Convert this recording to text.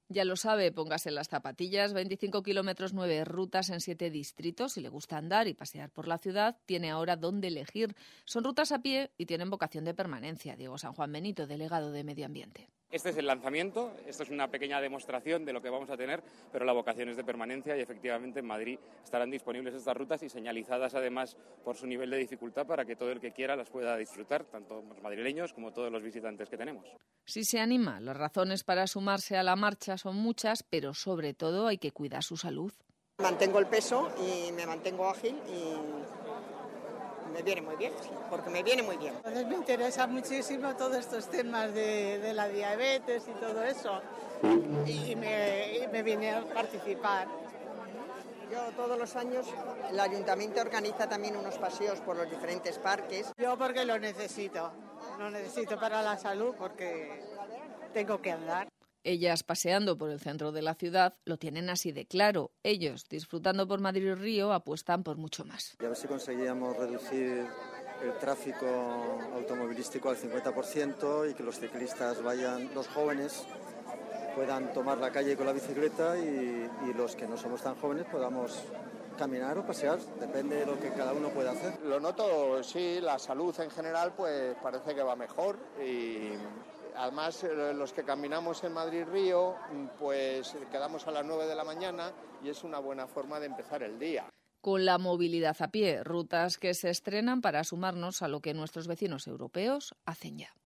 Ya lo sabe, póngase las zapatillas, 25 kilómetros, 9 rutas en 7 distritos. Si le gusta andar y pasear por la ciudad, tiene ahora dónde elegir. Son rutas a pie y tienen vocación de permanencia. Diego San Juan Benito, delegado de Medio Ambiente. Este es el lanzamiento, esto es una pequeña demostración de lo que vamos a tener, pero la vocación es de permanencia y efectivamente en Madrid estarán disponibles estas rutas y señalizadas además por su nivel de dificultad para que todo el que quiera las pueda disfrutar, tanto los madrileños como todos los visitantes que tenemos. Si se anima, las razones para sumarse a la marcha son muchas, pero sobre todo hay que cuidar su salud. Mantengo el peso y me mantengo ágil y me viene muy bien, porque me viene muy bien. Entonces me interesa muchísimo todos estos temas de la diabetes y todo eso y me vine a participar. Yo todos los años el ayuntamiento organiza también unos paseos por los diferentes parques. Yo porque lo necesito para la salud porque tengo que andar. Ellas paseando por el centro de la ciudad lo tienen así de claro. Ellos, disfrutando por Madrid y Río, apuestan por mucho más. Y a ver si conseguíamos reducir el tráfico automovilístico al 50% y que los ciclistas los jóvenes puedan tomar la calle con la bicicleta y los que no somos tan jóvenes podamos caminar o pasear, depende de lo que cada uno pueda hacer. Lo noto, sí, la salud en general pues parece que va mejor y además los que caminamos en Madrid-Río pues quedamos a las 9 de la mañana y es una buena forma de empezar el día. Con la movilidad a pie, rutas que se estrenan para sumarnos a lo que nuestros vecinos europeos hacen ya.